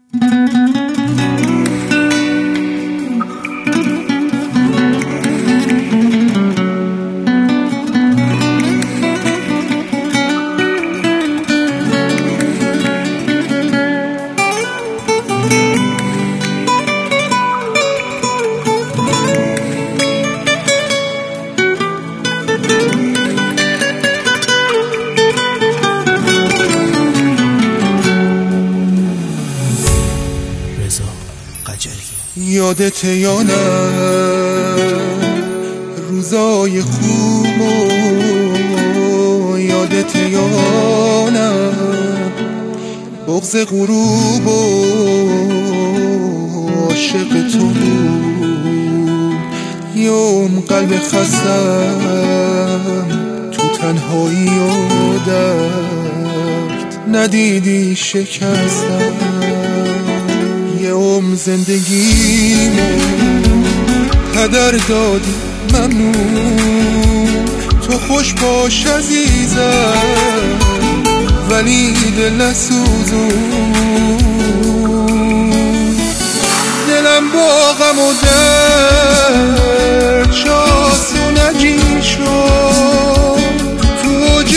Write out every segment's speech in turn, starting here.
یادت یا نه روزای خوبو، یادت یا نه بغض غروب و عاشق تو بود. یوم قلب خستم تو تنهایی و درد، ندیدی شکستم یه زندگیمو هدر دادی. ممنون تو خوش باش عزیزم، ولی دل نسوزون. دلم با غم و درد شاس و نجی شد، تو اوج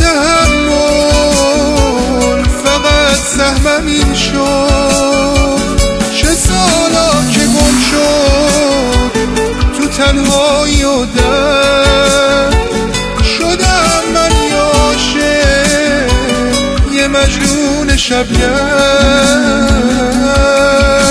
تحمل فقط سهمم این شد. چه سالا که گم شد تو تنهایی و درد، شدم من عاشق یه مجنون شبگرد.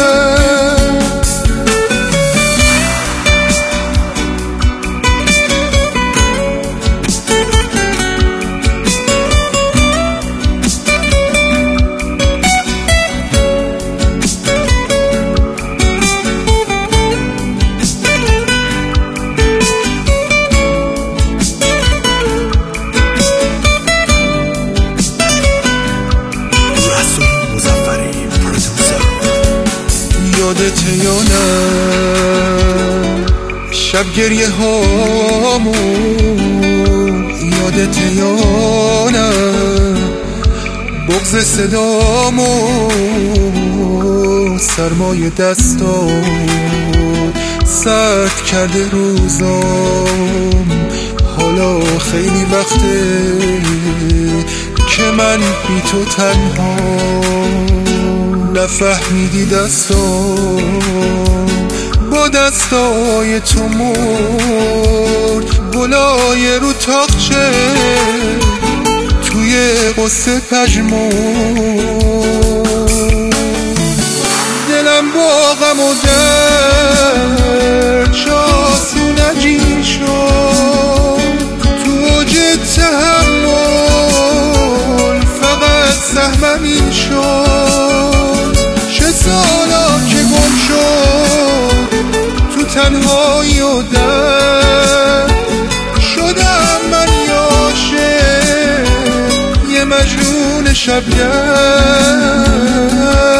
یادت یا نه شب گریه هامو، یادت یا نه بغض صدامو، سرمای دستات سرد کرده روزام. حالا خیلی وقته که من بی تو تنها، نفهمیدی دستام با دستای تو مرد. گلای رو تاقچه توی قصه پژمرد. دلم با غم و درد شاس و نجی شد، تو اوج تحمل فقط سهمم این شد. چه سالا که گم شد تو تنهایی و درد، شدم من عاشق یه مجنون شبگرد.